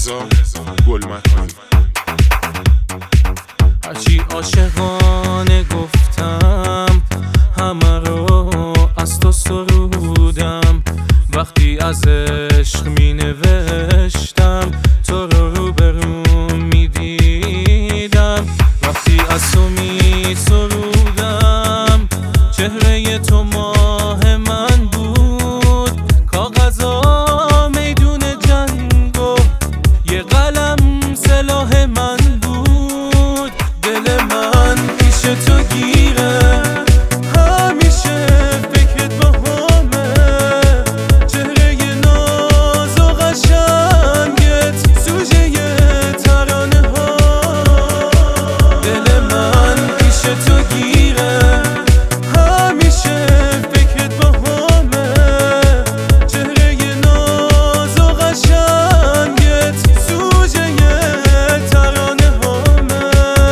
رضا گلمکانی. هرچی عاشقانه گفتم همه رو از تو سرودم، وقتی از عشق می نوشتم تو رو روبروم می دیدم، وقتی از تو می سرودم چهره تو ماه من بود، کاغذا میدون جنگ و یه قلم سلاح من بود. دل من پیش تو گیره همیشه فکرت با همه، چهره ناز و قشنگت سوژه ترانه ها. دل من پیش تو گیره همیشه فکرت با همه، چهره ناز و قشنگت سوژه ترانه همه.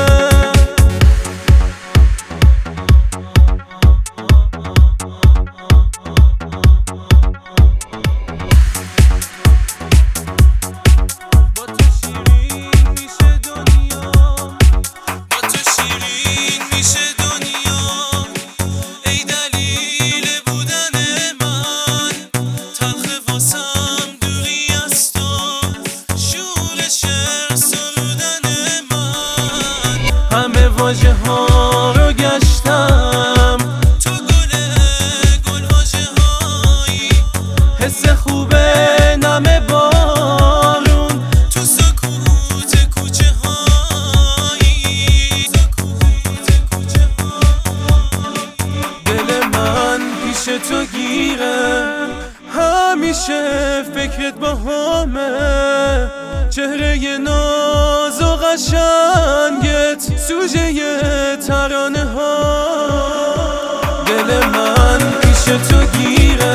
با تو شیرین میشه دنیا، با تو شیرین میشه دنیا، ای دلیل بودن من، تلخ واسم دوری از تو، شور شعر سرودن من. همه واژه ها رو گشتم، تو گل واژه هایی، حس خوبه نم بارون تو سکوت کوچه هایی. دل من پیش تو گیره همیشه فکرت با همه، چهره ناز و قشنگت سوژه ترانه ها. دل من پیش تو گیره